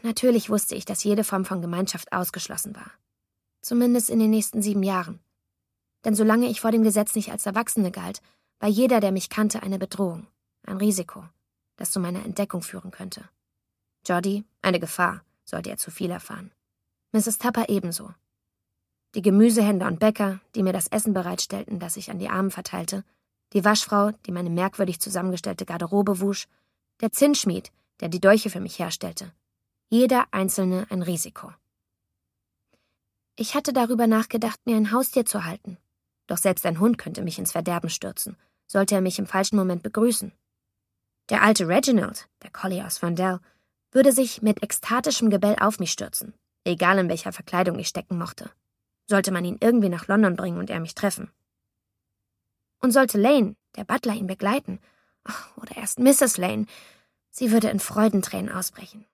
natürlich wusste ich, dass jede Form von Gemeinschaft ausgeschlossen war. Zumindest in den nächsten 7 Jahren. Denn solange ich vor dem Gesetz nicht als Erwachsene galt, war jeder, der mich kannte, eine Bedrohung, ein Risiko, das zu meiner Entdeckung führen könnte. Jody, eine Gefahr, sollte er zu viel erfahren. Mrs. Tupper ebenso. Die Gemüsehändler und Bäcker, die mir das Essen bereitstellten, das ich an die Armen verteilte, die Waschfrau, die meine merkwürdig zusammengestellte Garderobe wusch, der Zinnschmied, der die Dolche für mich herstellte. Jeder Einzelne ein Risiko. Ich hatte darüber nachgedacht, mir ein Haustier zu halten. Doch selbst ein Hund könnte mich ins Verderben stürzen, sollte er mich im falschen Moment begrüßen. Der alte Reginald, der Collie aus Ferndale, würde sich mit ekstatischem Gebell auf mich stürzen, egal in welcher Verkleidung ich stecken mochte. Sollte man ihn irgendwie nach London bringen und er mich treffen. Und sollte Lane, der Butler, ihn begleiten, oder erst Mrs. Lane, sie würde in Freudentränen ausbrechen.